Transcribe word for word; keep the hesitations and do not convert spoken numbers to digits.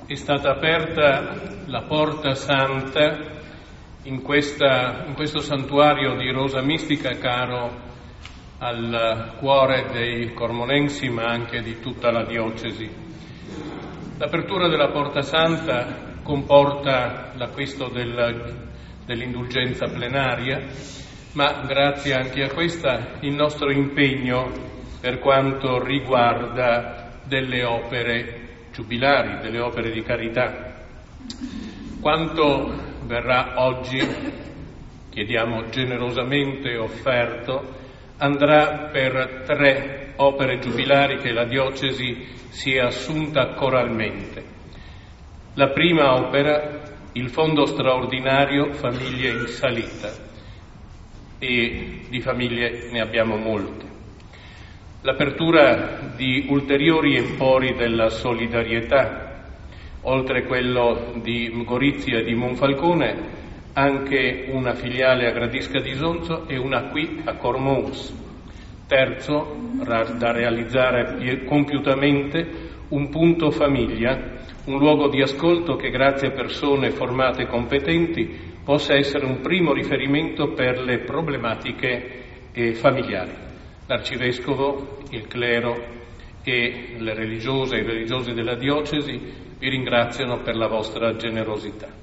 è stata aperta la Porta Santa in, questa, in questo santuario di Rosa Mistica caro al cuore dei cormonensi, ma anche di tutta la diocesi. L'apertura della Porta Santa comporta l'acquisto del, dell'indulgenza plenaria, ma grazie anche a questa il nostro impegno per quanto riguarda delle opere giubilari, delle opere di carità. Quanto verrà oggi, chiediamo generosamente offerto, andrà per tre opere giubilari che la diocesi si è assunta coralmente. La prima opera, il Fondo straordinario Famiglie in Salita, e di famiglie ne abbiamo molte. L'apertura di ulteriori empori della solidarietà, oltre quello di Gorizia e di Monfalcone, anche una filiale a Gradisca di Sonzo e una qui a Cormons. Terzo, da realizzare compiutamente, un punto famiglia, un luogo di ascolto che grazie a persone formate e competenti possa essere un primo riferimento per le problematiche eh, familiari. L'arcivescovo, il clero e le religiose e i religiosi della diocesi vi ringraziano per la vostra generosità.